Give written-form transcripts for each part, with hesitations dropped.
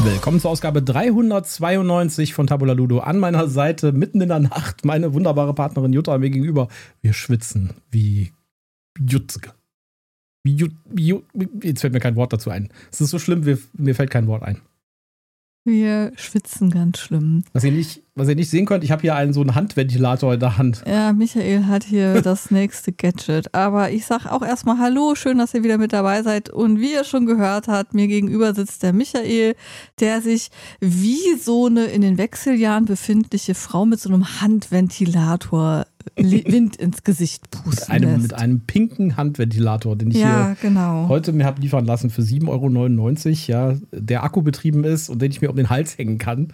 Willkommen zur Ausgabe 392 von Tabula Ludo. An meiner Seite, mitten in der Nacht, meine wunderbare Partnerin Jutta mir gegenüber. Wir schwitzen wie Jutzke. Jetzt fällt mir kein Wort dazu ein. Es ist so schlimm, mir fällt kein Wort ein. Wir schwitzen ganz schlimm. Was ihr nicht sehen könnt, ich habe hier so einen Handventilator in der Hand. Ja, Michael hat hier das nächste Gadget. Aber ich sag auch erstmal Hallo, schön, dass ihr wieder mit dabei seid. Und wie ihr schon gehört habt, mir gegenüber sitzt der Michael, der sich wie so eine in den Wechseljahren befindliche Frau mit so einem Handventilator Wind ins Gesicht pusten lässt. Mit einem pinken Handventilator, den ich hier heute mir habe liefern lassen für 7,99 €, ja, der akkubetrieben ist und den ich mir um den Hals hängen kann.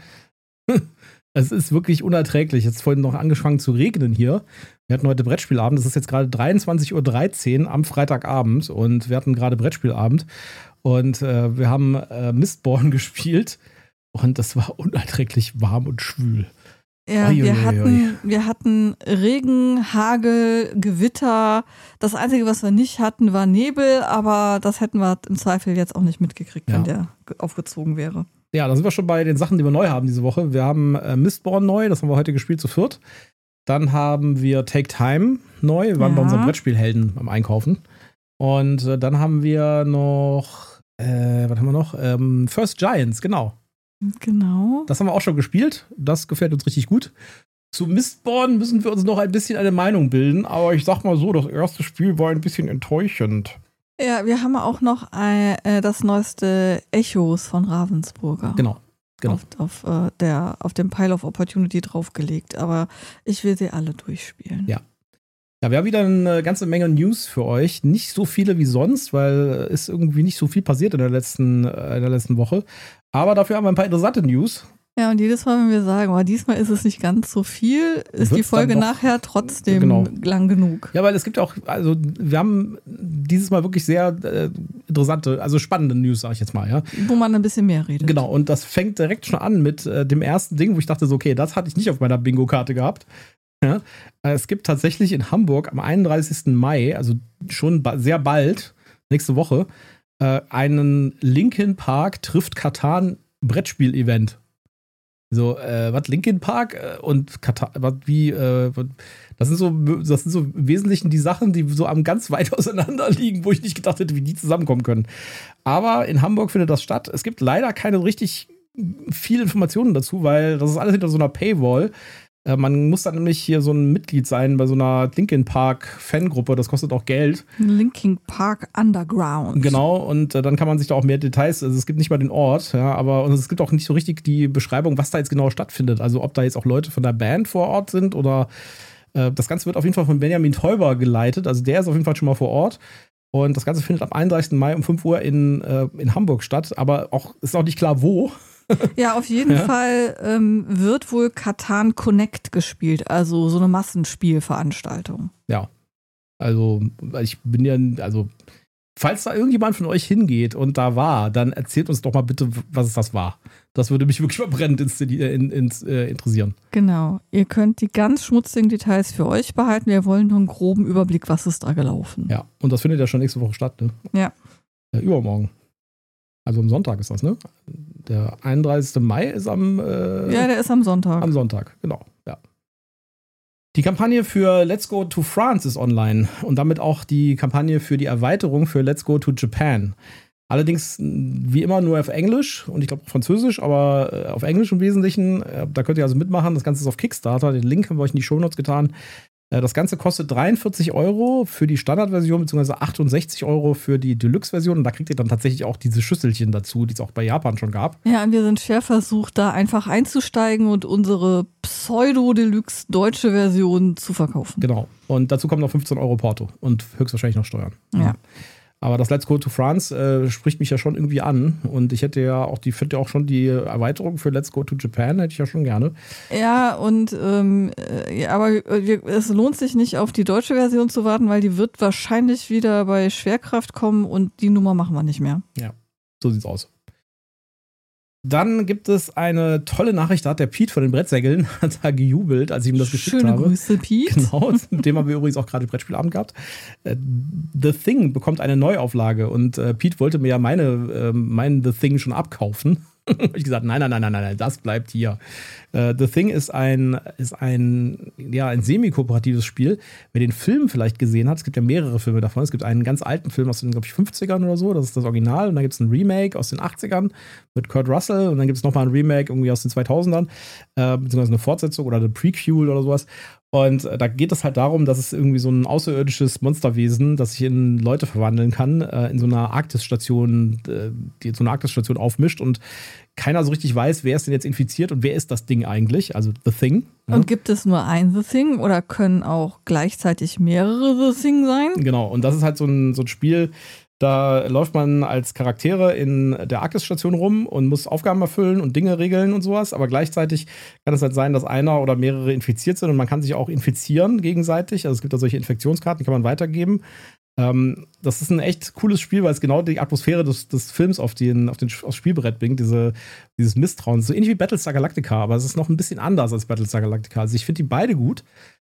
Es ist wirklich unerträglich. Jetzt vorhin noch angefangen zu regnen hier. Wir hatten heute Brettspielabend. Es ist jetzt gerade 23:13 Uhr am Freitagabend und wir hatten gerade Brettspielabend und wir haben Mistborn gespielt und das war unerträglich warm und schwül. Ja, wir hatten Regen, Hagel, Gewitter. Das Einzige, was wir nicht hatten, war Nebel, aber das hätten wir im Zweifel jetzt auch nicht mitgekriegt, wenn der aufgezogen wäre. Ja, da sind wir schon bei den Sachen, die wir neu haben diese Woche. Wir haben Mistborn neu, das haben wir heute gespielt zu viert. Dann haben wir Take Time neu, wir waren bei unseren Brettspielhelden am Einkaufen. Und dann haben wir noch, First Giants, genau. Genau. Das haben wir auch schon gespielt. Das gefällt uns richtig gut. Zu Mistborn müssen wir uns noch ein bisschen eine Meinung bilden. Aber ich sag mal so, das erste Spiel war ein bisschen enttäuschend. Ja, wir haben auch noch das neueste Echos von Ravensburger. Genau. Auf dem Pile of Opportunity draufgelegt. Aber ich will sie alle durchspielen. Ja. Ja, wir haben wieder eine ganze Menge News für euch. Nicht so viele wie sonst, weil es irgendwie nicht so viel passiert in der letzten Woche. Aber dafür haben wir ein paar interessante News. Ja, und jedes Mal, wenn wir sagen, aber diesmal ist es nicht ganz so viel, ist die Folge nachher trotzdem lang genug. Ja, weil es gibt auch, also wir haben dieses Mal wirklich sehr interessante, also spannende News, sag ich jetzt mal, ja. Wo man ein bisschen mehr redet. Genau, und das fängt direkt schon an mit dem ersten Ding, wo ich dachte so, okay, das hatte ich nicht auf meiner Bingo-Karte gehabt. Ja, es gibt tatsächlich in Hamburg am 31. Mai, also schon sehr bald, nächste Woche, einen Linkin Park trifft Katan Brettspiel-Event. So, was Linkin Park und Katan, das sind so im Wesentlichen die Sachen, die so ganz weit auseinander liegen, wo ich nicht gedacht hätte, wie die zusammenkommen können. Aber in Hamburg findet das statt. Es gibt leider keine richtig viel Informationen dazu, weil das ist alles hinter so einer Paywall. Man muss dann nämlich hier so ein Mitglied sein bei so einer Linkin Park Fangruppe, das kostet auch Geld. Linkin Park Underground. Genau, und dann kann man sich da auch mehr Details, also es gibt nicht mal den Ort, ja, und es gibt auch nicht so richtig die Beschreibung, was da jetzt genau stattfindet. Also ob da jetzt auch Leute von der Band vor Ort sind oder das Ganze wird auf jeden Fall von Benjamin Teuber geleitet, also der ist auf jeden Fall schon mal vor Ort. Und das Ganze findet am 31. Mai um 5 Uhr in Hamburg statt, aber ist auch nicht klar, wo. Ja, auf jeden Fall wird wohl Catan Connect gespielt, also so eine Massenspielveranstaltung. Ja, also ich bin ja, also falls da irgendjemand von euch hingeht und da war, dann erzählt uns doch mal bitte, was das war. Das würde mich wirklich mal brennend interessieren. Genau, ihr könnt die ganz schmutzigen Details für euch behalten, wir wollen nur einen groben Überblick, was ist da gelaufen. Ja, und das findet ja schon nächste Woche statt, ne? Ja. Übermorgen. Also am Sonntag ist das, ne? Der 31. Mai ist der ist am Sonntag. Am Sonntag, genau, ja. Die Kampagne für Let's Go to France ist online und damit auch die Kampagne für die Erweiterung für Let's Go to Japan. Allerdings wie immer nur auf Englisch und ich glaube Französisch, aber auf Englisch im Wesentlichen. Da könnt ihr also mitmachen. Das Ganze ist auf Kickstarter. Den Link haben wir euch in die Shownotes getan. Das Ganze kostet 43 € für die Standardversion, beziehungsweise 68 € für die Deluxe-Version. Und da kriegt ihr dann tatsächlich auch diese Schüsselchen dazu, die es auch bei Japan schon gab. Ja, und wir sind schwer versucht, da einfach einzusteigen und unsere Pseudo-Deluxe deutsche Version zu verkaufen. Genau. Und dazu kommt noch 15 € Porto und höchstwahrscheinlich noch Steuern. Ja. Aber das Let's Go to France spricht mich ja schon irgendwie an. Und ich finde ja auch schon die Erweiterung für Let's Go to Japan, hätte ich ja schon gerne. Ja, und aber es lohnt sich nicht auf die deutsche Version zu warten, weil die wird wahrscheinlich wieder bei Schwerkraft kommen und die Nummer machen wir nicht mehr. Ja, so sieht's aus. Dann gibt es eine tolle Nachricht, da hat der Pete von den Brettsägeln hat da gejubelt, als ich ihm das geschickt habe. Schöne Grüße, Pete. Genau, mit dem haben wir übrigens auch gerade Brettspielabend gehabt. The Thing bekommt eine Neuauflage und Pete wollte mir ja mein The Thing schon abkaufen. Ich gesagt, nein, das bleibt hier. The Thing ist ein semi-kooperatives Spiel. Wer den Film vielleicht gesehen hat, es gibt ja mehrere Filme davon. Es gibt einen ganz alten Film aus den, glaube ich, 50ern oder so, das ist das Original. Und dann gibt es ein Remake aus den 80ern mit Kurt Russell. Und dann gibt es nochmal ein Remake irgendwie aus den 2000ern, beziehungsweise eine Fortsetzung oder eine Prequel oder sowas. Und da geht es halt darum, dass es irgendwie so ein außerirdisches Monsterwesen, das sich in Leute verwandeln kann, in so einer Arktis-Station, die so eine Arktis-Station aufmischt und keiner so richtig weiß, wer ist denn jetzt infiziert und wer ist das Ding eigentlich, also The Thing. Ja. Und gibt es nur ein The Thing oder können auch gleichzeitig mehrere The Thing sein? Genau, und das ist halt so ein Spiel, da läuft man als Charaktere in der Arktis-Station rum und muss Aufgaben erfüllen und Dinge regeln und sowas. Aber gleichzeitig kann es halt sein, dass einer oder mehrere infiziert sind und man kann sich auch infizieren gegenseitig. Also es gibt da solche Infektionskarten, die kann man weitergeben. Das ist ein echt cooles Spiel, weil es genau die Atmosphäre des Films aufs Spielbrett bringt. Dieses Misstrauen. So ähnlich wie Battlestar Galactica, aber es ist noch ein bisschen anders als Battlestar Galactica. Also ich finde die beide gut.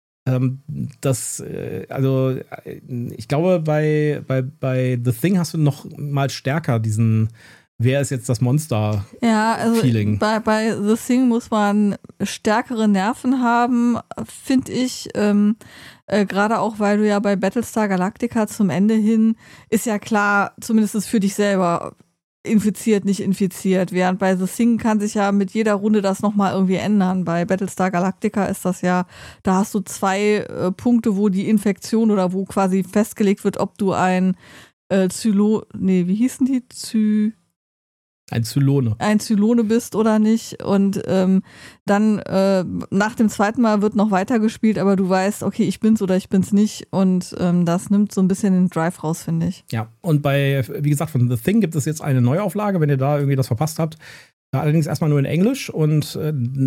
Ich glaube, bei The Thing hast du noch mal stärker diesen, wer ist jetzt das Monster? Ja, also Feeling. Bei The Thing muss man stärkere Nerven haben, finde ich. Gerade auch, weil du ja bei Battlestar Galactica zum Ende hin, ist ja klar, zumindest für dich selber, infiziert, nicht infiziert. Während bei The Thing kann sich ja mit jeder Runde das nochmal irgendwie ändern. Bei Battlestar Galactica ist das ja, da hast du 2 Punkte, wo die Infektion oder wo quasi festgelegt wird, ob du ein wie hießen die? Ein Zylone bist oder nicht. Und dann nach dem zweiten Mal wird noch weitergespielt, aber du weißt, okay, ich bin's oder ich bin's nicht. Und das nimmt so ein bisschen den Drive raus, finde ich. Ja, und wie gesagt, von The Thing gibt es jetzt eine Neuauflage, wenn ihr da irgendwie das verpasst habt. Allerdings erstmal nur in Englisch. Und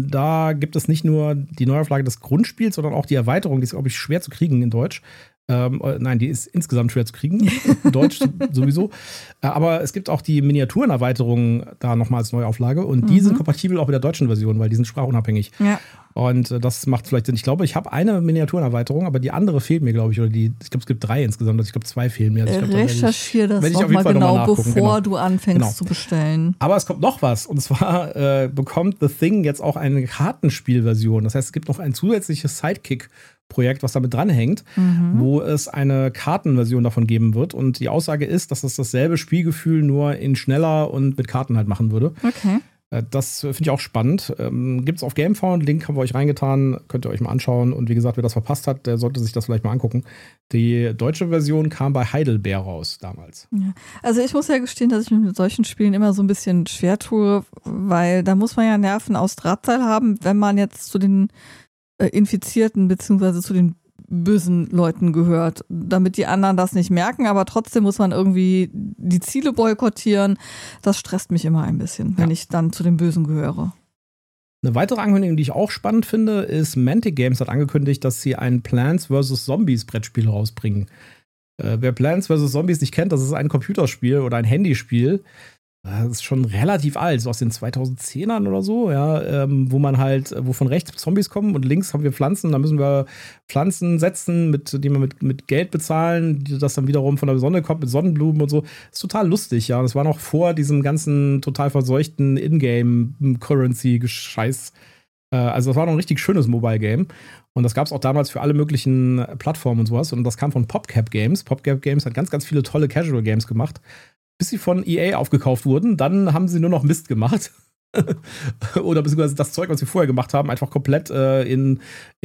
da gibt es nicht nur die Neuauflage des Grundspiels, sondern auch die Erweiterung. Die ist, glaube ich, schwer zu kriegen in Deutsch. Nein, die ist insgesamt schwer zu kriegen. In Deutsch sowieso. Aber es gibt auch die Miniaturenerweiterungen da nochmal als Neuauflage. Und die sind kompatibel auch mit der deutschen Version, weil die sind sprachunabhängig. Ja. Und das macht vielleicht Sinn. Ich glaube, ich habe eine Miniaturenerweiterung, aber die andere fehlt mir, glaube ich. Ich glaube, es gibt 3 insgesamt. Also ich glaube, 2 fehlen mir. Also recherchiere das nochmal genau, bevor du anfängst zu bestellen. Aber es kommt noch was. Und zwar bekommt The Thing jetzt auch eine Kartenspielversion. Das heißt, es gibt noch ein zusätzliches Sidekick-Projekt, was damit dranhängt, wo es eine Kartenversion davon geben wird. Und die Aussage ist, dass es dasselbe Spielgefühl nur in schneller und mit Karten halt machen würde. Okay. Das finde ich auch spannend. Gibt es auf Gamefound, Link haben wir euch reingetan, könnt ihr euch mal anschauen. Und wie gesagt, wer das verpasst hat, der sollte sich das vielleicht mal angucken. Die deutsche Version kam bei Heidelbeer raus damals. Ja. Also ich muss ja gestehen, dass ich mich mit solchen Spielen immer so ein bisschen schwer tue, weil da muss man ja Nerven aus Drahtseil haben, wenn man jetzt zu den Infizierten beziehungsweise zu den bösen Leuten gehört, damit die anderen das nicht merken, aber trotzdem muss man irgendwie die Ziele boykottieren. Das stresst mich immer ein bisschen, wenn ich dann zu den Bösen gehöre. Eine weitere Ankündigung, die ich auch spannend finde, ist, Mantic Games hat angekündigt, dass sie ein Plants vs. Zombies Brettspiel rausbringen. Wer Plants vs. Zombies nicht kennt, das ist ein Computerspiel oder ein Handyspiel. Das ist schon relativ alt, so aus den 2010ern oder so, ja, wo von rechts Zombies kommen und links haben wir Pflanzen, da müssen wir Pflanzen setzen, die wir mit Geld bezahlen, das dann wiederum von der Sonne kommt, mit Sonnenblumen und so. Das ist total lustig, ja. Das war noch vor diesem ganzen total verseuchten Ingame-Currency-Scheiß. Also das war noch ein richtig schönes Mobile-Game. Und das gab es auch damals für alle möglichen Plattformen und sowas. Und das kam von PopCap Games. PopCap Games hat ganz, ganz viele tolle Casual-Games gemacht. Bis sie von EA aufgekauft wurden, dann haben sie nur noch Mist gemacht. Oder beziehungsweise das Zeug, was sie vorher gemacht haben, einfach komplett in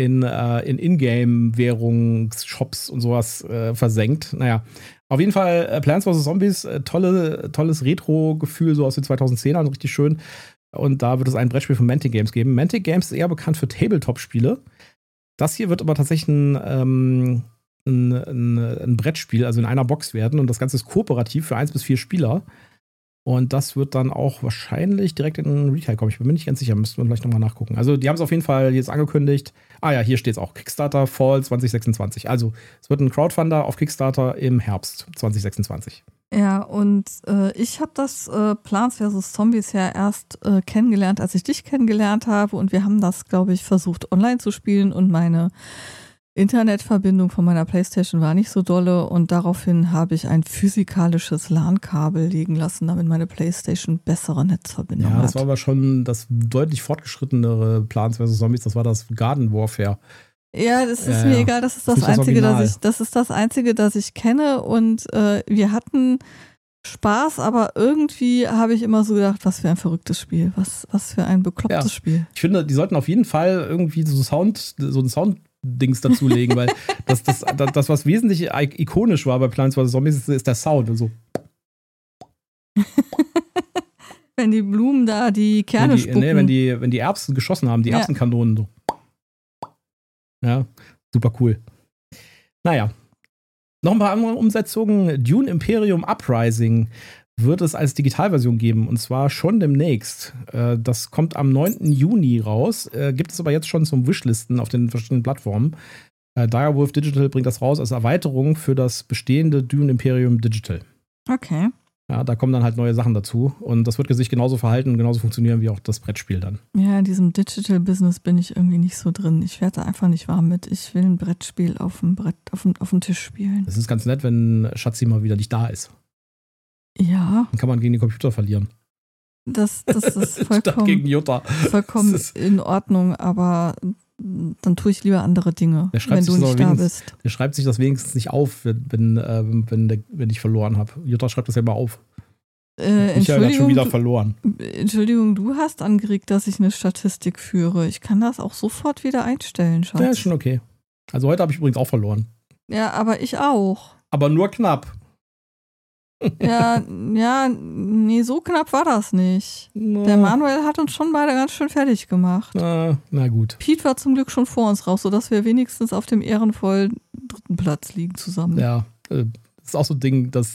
Ingame-Währungsshops und sowas versenkt. Naja, auf jeden Fall Plants vs. Zombies, tolles Retro-Gefühl, so aus den 2010ern, richtig schön. Und da wird es ein Brettspiel von Mantic Games geben. Mantic Games ist eher bekannt für Tabletop-Spiele. Das hier wird aber tatsächlich ein Brettspiel, also in einer Box werden. Und das Ganze ist kooperativ für 1 bis 4 Spieler. Und das wird dann auch wahrscheinlich direkt in den Retail kommen. Ich bin mir nicht ganz sicher, müssten wir vielleicht nochmal nachgucken. Also die haben es auf jeden Fall jetzt angekündigt. Ah ja, hier steht es auch. Kickstarter Fall 2026. Also es wird ein Crowdfunder auf Kickstarter im Herbst 2026. Ja, und ich habe das Plants vs. Zombies ja erst kennengelernt, als ich dich kennengelernt habe. Und wir haben das, glaube ich, versucht online zu spielen. Und meine Internetverbindung von meiner PlayStation war nicht so dolle und daraufhin habe ich ein physikalisches LAN-Kabel legen lassen, damit meine PlayStation bessere Netzverbindung hat. Ja, das war aber schon das deutlich fortgeschrittenere Plants vs. Zombies, das war das Garden Warfare. Ja, das ist mir egal, das ist das Einzige, das ich kenne und wir hatten Spaß, aber irgendwie habe ich immer so gedacht, was für ein verrücktes Spiel, was für ein beklopptes Spiel. Ich finde, die sollten auf jeden Fall irgendwie so ein Sound-Dings dazulegen, weil das, was wesentlich ikonisch war bei Plants vs. Zombies, ist der Sound. Also. Wenn die Blumen da die Kerne spucken. Nee, wenn die Erbsen geschossen haben, die Erbsenkanonen so. Ja, super cool. Naja. Noch ein paar andere Umsetzungen. Dune Imperium Uprising wird es als Digitalversion geben und zwar schon demnächst. Das kommt am 9. Juni raus. Gibt es aber jetzt schon zum Wishlisten auf den verschiedenen Plattformen. Direwolf Digital bringt das raus als Erweiterung für das bestehende Dune Imperium Digital. Okay. Ja, da kommen dann halt neue Sachen dazu und das wird sich genauso verhalten und genauso funktionieren wie auch das Brettspiel dann. Ja, in diesem Digital-Business bin ich irgendwie nicht so drin. Ich werde da einfach nicht warm mit. Ich will ein Brettspiel auf dem Tisch spielen. Das ist ganz nett, wenn Schatzi mal wieder nicht da ist. Ja. Dann kann man gegen den Computer verlieren. Das ist vollkommen, gegen Jutta. Vollkommen in Ordnung, aber dann tue ich lieber andere Dinge, wenn du nicht da bist. Der schreibt sich das wenigstens nicht auf, wenn ich verloren habe. Jutta schreibt das ja immer auf. Michael hat schon wieder verloren. Entschuldigung, du hast angeregt, dass ich eine Statistik führe. Ich kann das auch sofort wieder einstellen, Schatz. Ja, ist schon okay. Also heute habe ich übrigens auch verloren. Ja, aber ich auch. Aber nur knapp. Ja, nee, so knapp war das nicht. Der Manuel hat uns schon beide ganz schön fertig gemacht. Na gut. Pete war zum Glück schon vor uns raus, sodass wir wenigstens auf dem ehrenvollen 3. Platz liegen zusammen. Ja, das ist auch so ein Ding, das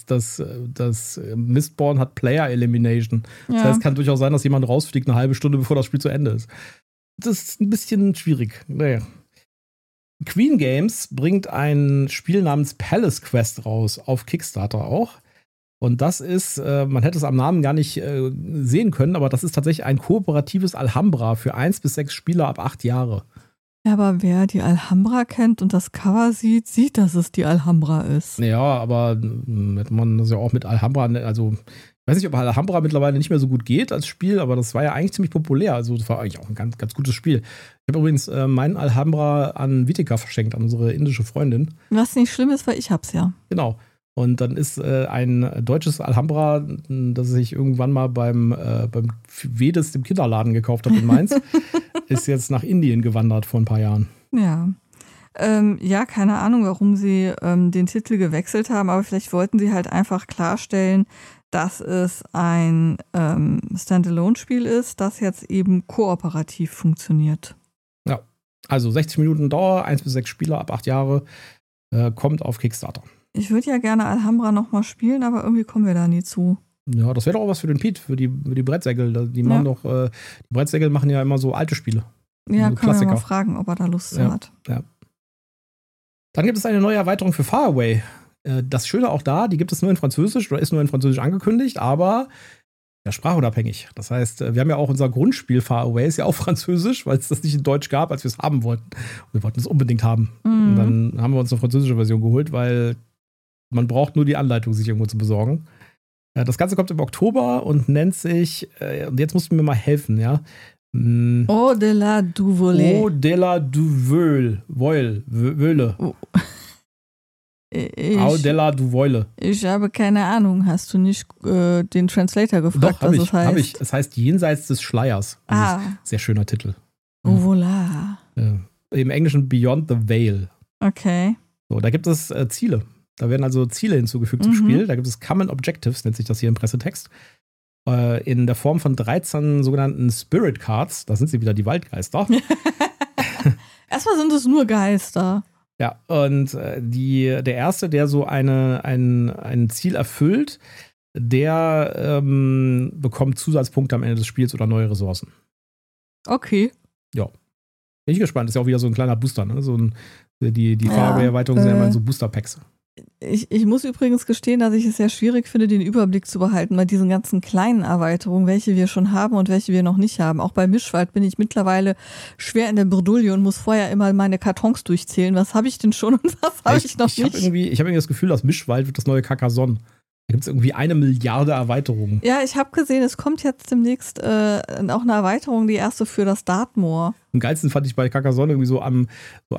Mistborn hat Player Elimination. Das heißt, es kann durchaus sein, dass jemand rausfliegt eine halbe Stunde, bevor das Spiel zu Ende ist. Das ist ein bisschen schwierig. Naja. Queen Games bringt ein Spiel namens Palace Quest raus, auf Kickstarter auch. Und das ist, man hätte es am Namen gar nicht sehen können, aber das ist tatsächlich ein kooperatives Alhambra für 1 bis 6 Spieler ab 8 Jahre. Ja, aber wer die Alhambra kennt und das Cover sieht, dass es die Alhambra ist. Ja, aber hätte man das ja auch mit Alhambra, also ich weiß nicht, ob Alhambra mittlerweile nicht mehr so gut geht als Spiel, aber das war ja eigentlich ziemlich populär. Also das war eigentlich auch ein ganz, ganz gutes Spiel. Ich habe übrigens meinen Alhambra an Vitika verschenkt, an unsere indische Freundin. Was nicht schlimm ist, weil ich hab's ja. Genau. Und dann ist ein deutsches Alhambra, das ich irgendwann mal beim Vedes, dem Kinderladen, gekauft habe in Mainz, ist jetzt nach Indien gewandert vor ein paar Jahren. Ja. Ja, keine Ahnung, warum sie den Titel gewechselt haben, aber vielleicht wollten sie halt einfach klarstellen, dass es ein Standalone-Spiel ist, das jetzt eben kooperativ funktioniert. Ja, also 60 Minuten Dauer, 1 bis 6 Spieler ab 8 Jahre, kommt auf Kickstarter. Ich würde ja gerne Alhambra nochmal spielen, aber irgendwie kommen wir da nie zu. Ja, das wäre doch auch was für den Pete, für die Brettsägel. Die machen doch, die Brettsägel machen ja immer so alte Spiele. Ja, so können wir mal fragen, ob er da Lust zu hat. Ja. Dann gibt es eine neue Erweiterung für Faraway. Das Schöne auch da, die gibt es nur in Französisch oder ist nur in Französisch angekündigt, aber ja, sprachunabhängig. Das heißt, wir haben ja auch unser Grundspiel Faraway, ist ja auch französisch, weil es das nicht in Deutsch gab, als wir es haben wollten. Und wir wollten es unbedingt haben. Und dann haben wir uns eine französische Version geholt, weil man braucht nur die Anleitung, sich irgendwo zu besorgen. Das Ganze kommt im Oktober und nennt sich, und jetzt musst du mir mal helfen, ja. Au-delà du Voile. Au-delà du Voile. Au-delà du Voile. Ich habe keine Ahnung. Hast du nicht den Translator gefragt, was es heißt? Hab ich. Es heißt Jenseits des Schleiers. Sehr schöner Titel. Oh, voilà. Im Englischen Beyond the Veil. Okay. So, da gibt es Ziele. Da werden also Ziele hinzugefügt zum Spiel. Da gibt es Common Objectives, nennt sich das hier im Pressetext. In der Form von 13 sogenannten Spirit Cards. Da sind sie wieder, die Waldgeister. Erstmal sind es nur Geister. Ja, und der Erste, der so ein Ziel erfüllt, der bekommt Zusatzpunkte am Ende des Spiels oder neue Ressourcen. Okay. Ja. Bin ich gespannt. Ist ja auch wieder so ein kleiner Booster, ne? Die Faraway-Erweiterung sind ja immer so Booster-Packs. Ich muss übrigens gestehen, dass ich es sehr schwierig finde, den Überblick zu behalten bei diesen ganzen kleinen Erweiterungen, welche wir schon haben und welche wir noch nicht haben. Auch bei Mischwald bin ich mittlerweile schwer in der Bredouille und muss vorher immer meine Kartons durchzählen. Was habe ich denn schon und was habe ich noch nicht? Ich habe irgendwie das Gefühl, dass Mischwald wird das neue Carcassonne. Da gibt es irgendwie 1 Milliarde Erweiterungen. Ja, ich habe gesehen, es kommt jetzt demnächst auch eine Erweiterung, die erste für das Dartmoor. Am geilsten fand ich bei Carcassonne irgendwie so am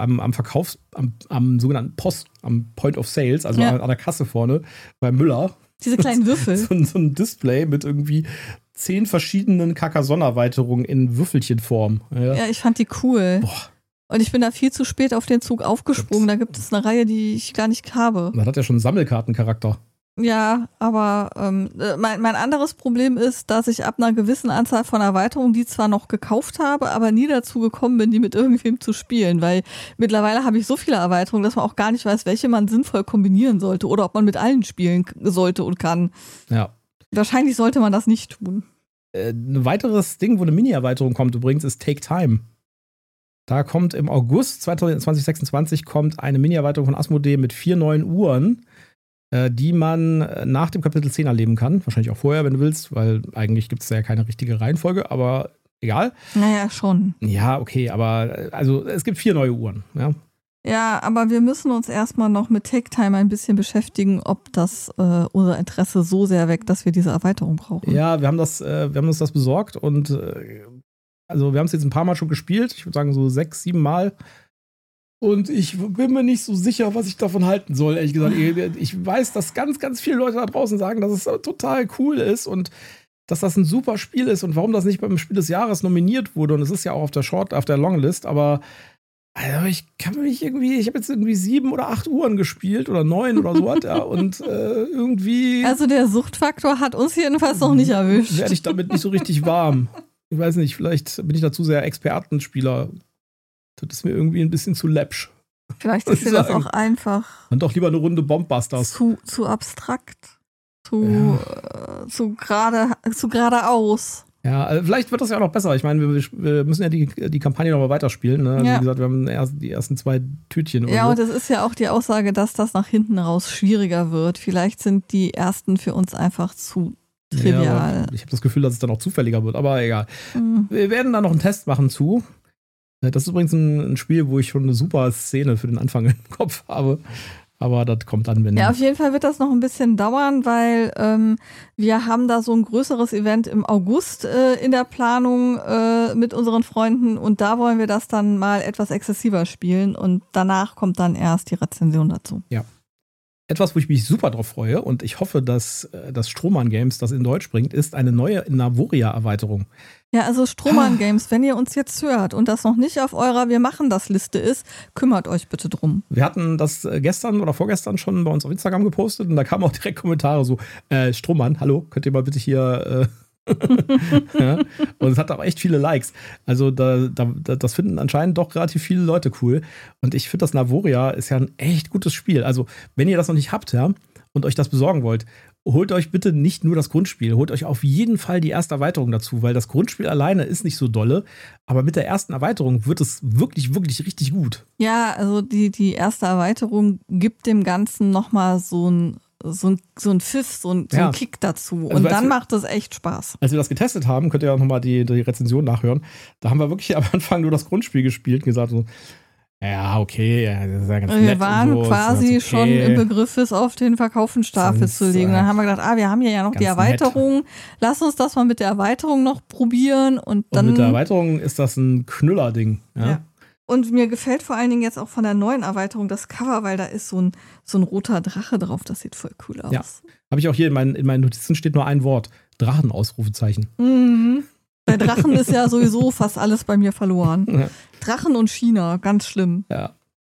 am sogenannten Post, am Point of Sales, also an der Kasse vorne bei Müller. Diese kleinen Würfel. So ein Display mit irgendwie 10 verschiedenen Carcassonne-Erweiterungen in Würfelchenform. Ja, ich fand die cool. Boah. Und ich bin da viel zu spät auf den Zug aufgesprungen. Da gibt es eine Reihe, die ich gar nicht habe. Das hat ja schon Sammelkartencharakter. Ja, aber mein anderes Problem ist, dass ich ab einer gewissen Anzahl von Erweiterungen die zwar noch gekauft habe, aber nie dazu gekommen bin, die mit irgendwem zu spielen, weil mittlerweile habe ich so viele Erweiterungen, dass man auch gar nicht weiß, welche man sinnvoll kombinieren sollte oder ob man mit allen spielen sollte und kann. Ja. Wahrscheinlich sollte man das nicht tun. Ein weiteres Ding, wo eine Mini-Erweiterung kommt übrigens, ist Take Time. Da kommt im August 2026 kommt eine Mini-Erweiterung von Asmodee mit 4 neuen Uhren, die man nach dem Kapitel 10 erleben kann. Wahrscheinlich auch vorher, wenn du willst, weil eigentlich gibt es ja keine richtige Reihenfolge, aber egal. Naja, schon. Ja, okay, aber also es gibt 4 neue Uhren. Ja, aber wir müssen uns erstmal noch mit Take Time ein bisschen beschäftigen, ob das unser Interesse so sehr weckt, dass wir diese Erweiterung brauchen. Ja, wir haben uns das besorgt und also wir haben es jetzt ein paar Mal schon gespielt. Ich würde sagen so 6, 7 Mal. Und ich bin mir nicht so sicher, was ich davon halten soll, ehrlich gesagt. Ich weiß, dass ganz, ganz viele Leute da draußen sagen, dass es total cool ist und dass das ein super Spiel ist und warum das nicht beim Spiel des Jahres nominiert wurde. Und es ist ja auch auf der Longlist, aber also ich habe jetzt irgendwie 7 oder 8 Uhren gespielt oder 9 oder so und irgendwie. Also der Suchtfaktor hat uns jedenfalls noch nicht erwischt. Werde ich damit nicht so richtig warm. Ich weiß nicht, vielleicht bin ich da zu sehr Expertenspieler. Das ist mir irgendwie ein bisschen zu läppsch. Vielleicht ist dir das auch einfach. Und doch lieber eine Runde Bombbusters. Zu abstrakt. Zu geradeaus. Ja, also vielleicht wird das ja auch noch besser. Ich meine, wir müssen ja die Kampagne noch mal weiterspielen. Ne? Also wie gesagt, wir haben die ersten 2 Tütchen. Oder so. Und es ist ja auch die Aussage, dass das nach hinten raus schwieriger wird. Vielleicht sind die ersten für uns einfach zu trivial. Ja, ich habe das Gefühl, dass es dann auch zufälliger wird, aber egal. Wir werden da noch einen Test machen zu. Das ist übrigens ein Spiel, wo ich schon eine super Szene für den Anfang im Kopf habe. Aber das kommt dann, wenn. Ja, auf jeden Fall wird das noch ein bisschen dauern, weil wir haben da so ein größeres Event im August in der Planung mit unseren Freunden und da wollen wir das dann mal etwas exzessiver spielen und danach kommt dann erst die Rezension dazu. Ja. Etwas, wo ich mich super drauf freue und ich hoffe, dass das Strohmann Games das in Deutsch bringt, ist eine neue Navoria-Erweiterung. Ja, also Strohmann Games, wenn ihr uns jetzt hört und das noch nicht auf eurer Wir machen das Liste ist, kümmert euch bitte drum. Wir hatten das gestern oder vorgestern schon bei uns auf Instagram gepostet und da kamen auch direkt Kommentare so, Strohmann, hallo, könnt ihr mal bitte hier ja? Und es hat auch echt viele Likes. Also das finden anscheinend doch relativ viele Leute cool. Und ich finde, das Navoria ist ja ein echt gutes Spiel. Also wenn ihr das noch nicht habt, ja, und euch das besorgen wollt, holt euch bitte nicht nur das Grundspiel, holt euch auf jeden Fall die erste Erweiterung dazu, weil das Grundspiel alleine ist nicht so dolle, aber mit der ersten Erweiterung wird es wirklich, wirklich richtig gut. Ja, also die erste Erweiterung gibt dem Ganzen nochmal so ein Pfiff, so ein Kick dazu. Und also dann macht es echt Spaß. Als wir das getestet haben, könnt ihr auch nochmal die Rezension nachhören, da haben wir wirklich am Anfang nur das Grundspiel gespielt und gesagt so, ja, okay, das ist ja ganz nett. Wir waren so, quasi okay. Schon im Begriff, es auf den Verkaufenstapel zu legen. Dann haben wir gedacht, wir haben hier ja noch die Erweiterung. Nett. Lass uns das mal mit der Erweiterung noch probieren. Und mit der Erweiterung ist das ein Knüllerding. Ja. Und mir gefällt vor allen Dingen jetzt auch von der neuen Erweiterung das Cover, weil da ist so ein roter Drache drauf. Das sieht voll cool aus. Ja, habe ich auch hier in meinen Notizen steht nur ein Wort. Drachen-Ausrufezeichen. Mhm. Bei Drachen ist ja sowieso fast alles bei mir verloren. Ja. Drachen und China, ganz schlimm. Ja.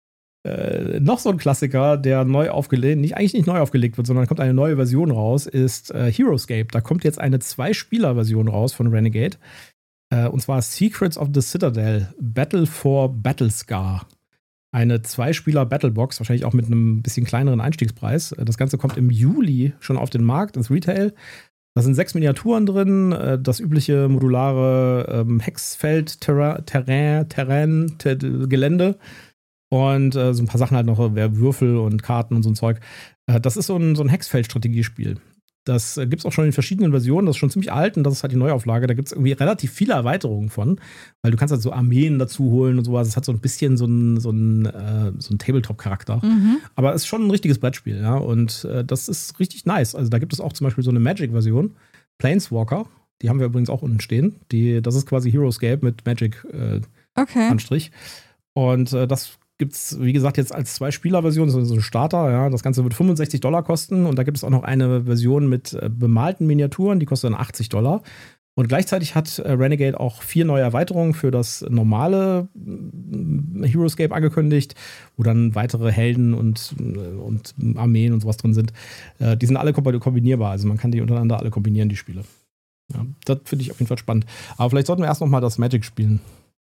Noch so ein Klassiker, der eigentlich nicht neu aufgelegt wird, sondern kommt eine neue Version raus, ist Heroescape. Da kommt jetzt eine 2-Spieler-Version raus von Renegade. Und zwar Secrets of the Citadel, Battle for Battlescar. Eine 2-Spieler-Battlebox, wahrscheinlich auch mit einem bisschen kleineren Einstiegspreis. Das Ganze kommt im Juli schon auf den Markt, ins Retail. Da sind 6 Miniaturen drin, das übliche modulare Hexfeld, Terrain, Gelände. Und so ein paar Sachen halt noch, Würfel und Karten und so ein Zeug. Das ist so ein Hexfeld-Strategiespiel. Das gibt es auch schon in verschiedenen Versionen, das ist schon ziemlich alt und das ist halt die Neuauflage. Da gibt es irgendwie relativ viele Erweiterungen von, weil du kannst halt so Armeen dazu holen und sowas. Es hat so ein bisschen so einen Tabletop-Charakter. Aber es ist schon ein richtiges Brettspiel, ja. Und das ist richtig nice. Also da gibt es auch zum Beispiel so eine Magic-Version, Planeswalker. Die haben wir übrigens auch unten stehen. Das ist quasi Heroescape mit Magic-Anstrich. Und das gibt's, wie gesagt, jetzt als 2-Spieler-Version, so ein Starter, ja. Das Ganze wird $65 kosten und da gibt es auch noch eine Version mit bemalten Miniaturen, die kostet dann $80. Und gleichzeitig hat Renegade auch 4 neue Erweiterungen für das normale Heroescape angekündigt, wo dann weitere Helden und Armeen und sowas drin sind. Die sind alle kombinierbar, also man kann die untereinander alle kombinieren, die Spiele. Ja, das finde ich auf jeden Fall spannend. Aber vielleicht sollten wir erst noch mal das Magic spielen.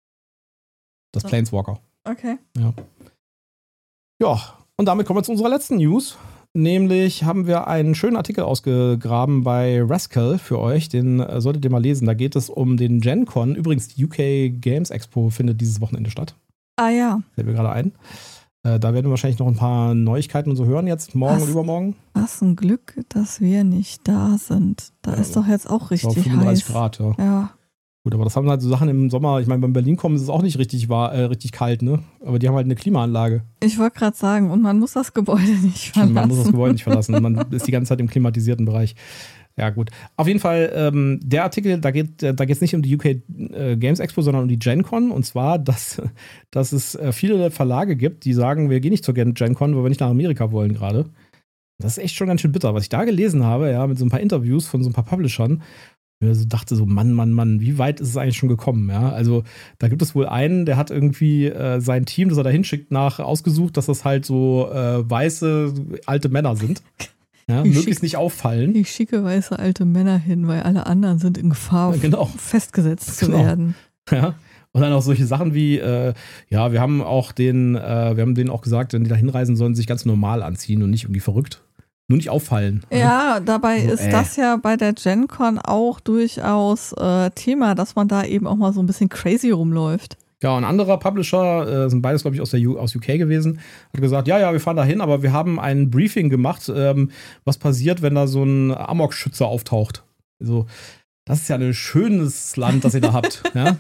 Das Planeswalker. Okay. Ja, und damit kommen wir zu unserer letzten News. Nämlich haben wir einen schönen Artikel ausgegraben bei Rascal für euch. Den solltet ihr mal lesen. Da geht es um den Gen Con. Übrigens, die UK Games Expo findet dieses Wochenende statt. Ah ja. Fällt mir gerade ein. Da werden wir wahrscheinlich noch ein paar Neuigkeiten und so hören jetzt, morgen und übermorgen. Was ein Glück, dass wir nicht da sind. Da ist doch jetzt auch richtig 35 heiß. Grad, Ja. Gut, aber das haben halt so Sachen im Sommer. Ich meine, beim Berlin kommen ist es auch nicht richtig kalt, ne? Aber die haben halt eine Klimaanlage. Ich wollte gerade sagen, und man muss das Gebäude nicht verlassen. Man muss das Gebäude nicht verlassen. Man ist die ganze Zeit im klimatisierten Bereich. Ja, gut. Auf jeden Fall, der Artikel, da geht es nicht um die UK Games Expo, sondern um die Gen Con. Und zwar, dass es viele Verlage gibt, die sagen, wir gehen nicht zur Gen Con, weil wir nicht nach Amerika wollen gerade. Das ist echt schon ganz schön bitter. Was ich da gelesen habe, ja, mit so ein paar Interviews von so ein paar Publishern, ich so dachte so, Mann, wie weit ist es eigentlich schon gekommen, ja? Also, da gibt es wohl einen, der hat irgendwie sein Team, das er da hinschickt, ausgesucht, dass das halt so weiße, alte Männer sind. Ja, möglichst nicht auffallen. Ich schicke weiße alte Männer hin, weil alle anderen sind in Gefahr, festgesetzt zu werden. Ja. Und dann auch solche Sachen wie, wir haben denen auch gesagt, wenn die da hinreisen, sollen sie sich ganz normal anziehen und nicht irgendwie verrückt. Nur nicht auffallen. Ja, dabei ist das ja bei der Gen Con auch durchaus Thema, dass man da eben auch mal so ein bisschen crazy rumläuft. Ja, ein anderer Publisher, sind beides, glaube ich, aus UK gewesen, hat gesagt, ja, wir fahren da hin, aber wir haben ein Briefing gemacht, was passiert, wenn da so ein Amok-Schütze auftaucht. Also, das ist ja ein schönes Land, das ihr da habt. Ja?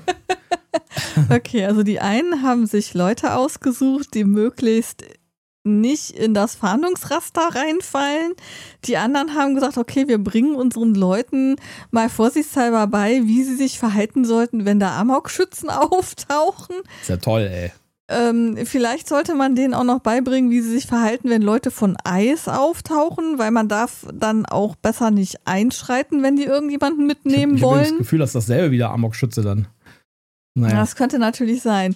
Okay, also die einen haben sich Leute ausgesucht, die möglichst nicht in das Fahndungsraster reinfallen. Die anderen haben gesagt, okay, wir bringen unseren Leuten mal vorsichtshalber bei, wie sie sich verhalten sollten, wenn da Amokschützen auftauchen. Ist ja toll, ey. Vielleicht sollte man denen auch noch beibringen, wie sie sich verhalten, wenn Leute von Eis auftauchen, weil man darf dann auch besser nicht einschreiten, wenn die irgendjemanden mitnehmen wollen. Ich habe das Gefühl, dass dasselbe wie der Amokschütze dann. Naja. Das könnte natürlich sein.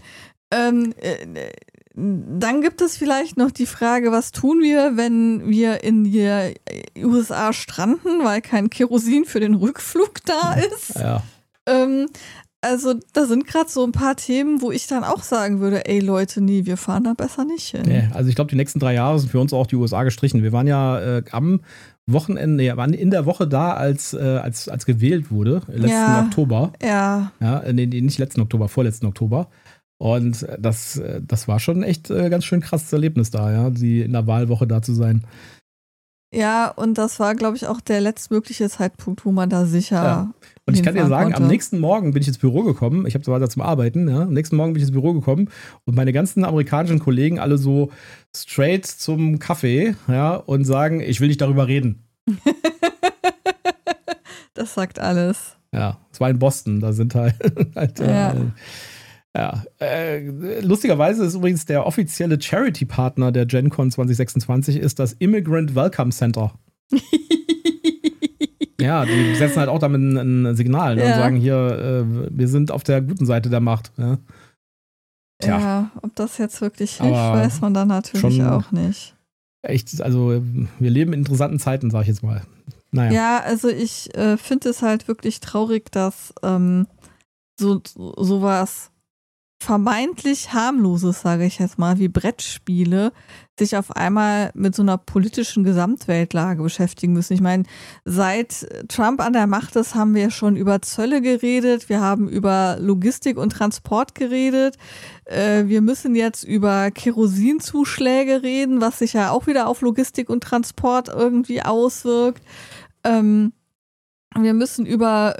Dann gibt es vielleicht noch die Frage, was tun wir, wenn wir in die USA stranden, weil kein Kerosin für den Rückflug da ist. Ja. Also da sind gerade so ein paar Themen, wo ich dann auch sagen würde, ey Leute, nee, wir fahren da besser nicht hin. Nee, also ich glaube, die nächsten 3 Jahre sind für uns auch die USA gestrichen. Wir waren ja am Wochenende, waren in der Woche da, als gewählt wurde, letzten Oktober. Ja. Nee, nicht letzten Oktober, vorletzten Oktober. Und das war schon echt ganz schön krasses Erlebnis da, ja, in der Wahlwoche da zu sein. Ja, und das war, glaube ich, auch der letztmögliche Zeitpunkt, wo man da sicher. Und ich kann dir sagen, am nächsten Morgen bin ich ins Büro gekommen. Ich habe so weiter zum Arbeiten. Ja. Am nächsten Morgen bin ich ins Büro gekommen und meine ganzen amerikanischen Kollegen alle so straight zum Kaffee, ja, und sagen, ich will nicht darüber reden. Das sagt alles. Ja, es war in Boston. Da sind halt lustigerweise ist übrigens der offizielle Charity-Partner der Gen Con 2026 ist das Immigrant Welcome Center. Ja, die setzen halt auch damit ein Signal und sagen hier, wir sind auf der guten Seite der Macht. Ja, ja, ob das jetzt wirklich hilft, weiß man dann natürlich auch nicht. Echt, also wir leben in interessanten Zeiten, sag ich jetzt mal. Naja. Ja, also ich finde es halt wirklich traurig, dass sowas vermeintlich harmloses, sage ich jetzt mal, wie Brettspiele, sich auf einmal mit so einer politischen Gesamtweltlage beschäftigen müssen. Ich meine, seit Trump an der Macht ist, haben wir schon über Zölle geredet, wir haben über Logistik und Transport geredet, wir müssen jetzt über Kerosinzuschläge reden, was sich ja auch wieder auf Logistik und Transport irgendwie auswirkt. Wir müssen über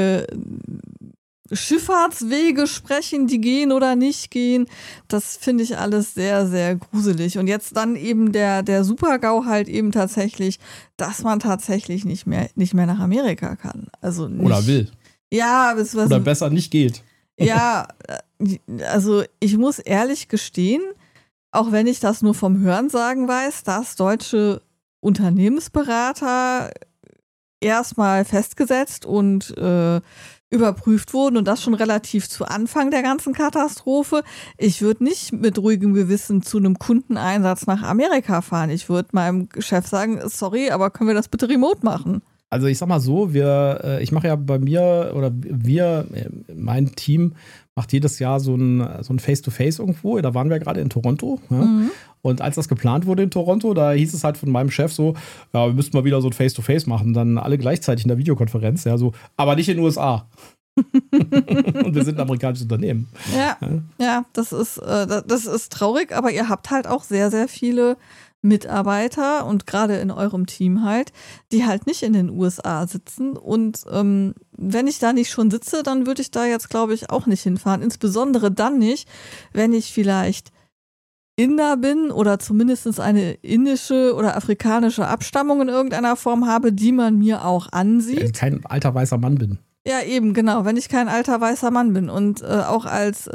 Schifffahrtswege sprechen, die gehen oder nicht gehen. Das finde ich alles sehr, sehr gruselig. Und jetzt dann eben der Super-GAU halt eben tatsächlich, dass man tatsächlich nicht mehr nach Amerika kann. Also nicht, oder will. Ja, oder besser nicht geht. Ja, also ich muss ehrlich gestehen, auch wenn ich das nur vom Hörensagen weiß, dass deutsche Unternehmensberater erstmal festgesetzt und überprüft wurden und das schon relativ zu Anfang der ganzen Katastrophe. Ich würde nicht mit ruhigem Gewissen zu einem Kundeneinsatz nach Amerika fahren. Ich würde meinem Chef sagen, sorry, aber können wir das bitte remote machen? Also ich sag mal so, ich mache ja bei mir oder mein Team macht jedes Jahr so ein Face-to-Face irgendwo. Da waren wir gerade in Toronto. Ja? Mhm. Und als das geplant wurde in Toronto, da hieß es halt von meinem Chef so, ja, wir müssten mal wieder so ein Face-to-Face machen. Dann alle gleichzeitig in der Videokonferenz. Ja, so, aber nicht in den USA. Und wir sind ein amerikanisches Unternehmen. Ja, das ist traurig, aber ihr habt halt auch sehr, sehr viele Mitarbeiter und gerade in eurem Team halt, die halt nicht in den USA sitzen. Und wenn ich da nicht schon sitze, dann würde ich da jetzt, glaube ich, auch nicht hinfahren. Insbesondere dann nicht, wenn ich vielleicht Inder bin oder zumindest eine indische oder afrikanische Abstammung in irgendeiner Form habe, die man mir auch ansieht. Wenn ich kein alter weißer Mann bin. Ja, eben, genau, wenn ich kein alter weißer Mann bin. Und auch als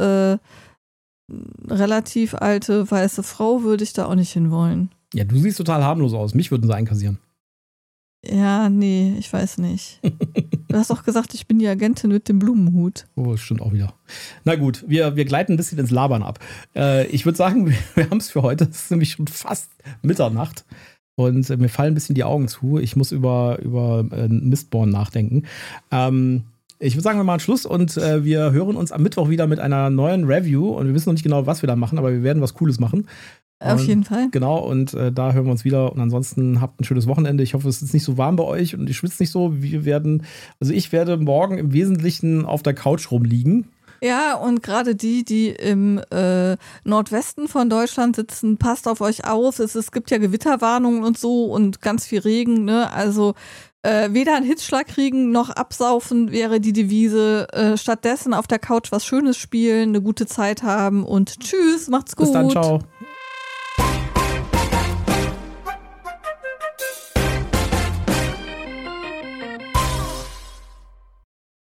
relativ alte weiße Frau würde ich da auch nicht hinwollen. Ja, du siehst total harmlos aus. Mich würden sie einkassieren. Ja, nee, ich weiß nicht. Du hast doch gesagt, ich bin die Agentin mit dem Blumenhut. Oh, das stimmt auch wieder. Na gut, wir gleiten ein bisschen ins Labern ab. Ich würde sagen, wir haben es für heute. Es ist nämlich schon fast Mitternacht. Und mir fallen ein bisschen die Augen zu. Ich muss über Mistborn nachdenken. Ich würde sagen, wir machen Schluss und wir hören uns am Mittwoch wieder mit einer neuen Review. Und wir wissen noch nicht genau, was wir da machen, aber wir werden was Cooles machen. Auf jeden Fall. Genau, und da hören wir uns wieder. Und ansonsten habt ein schönes Wochenende. Ich hoffe, es ist nicht so warm bei euch und ich schwitze nicht so. Ich werde morgen im Wesentlichen auf der Couch rumliegen. Ja, und gerade die im Nordwesten von Deutschland sitzen, passt auf euch auf. Es gibt ja Gewitterwarnungen und so und ganz viel Regen, ne? Also weder einen Hitzschlag kriegen noch absaufen wäre die Devise. Stattdessen auf der Couch was Schönes spielen, eine gute Zeit haben und tschüss, macht's gut. Bis dann, ciao.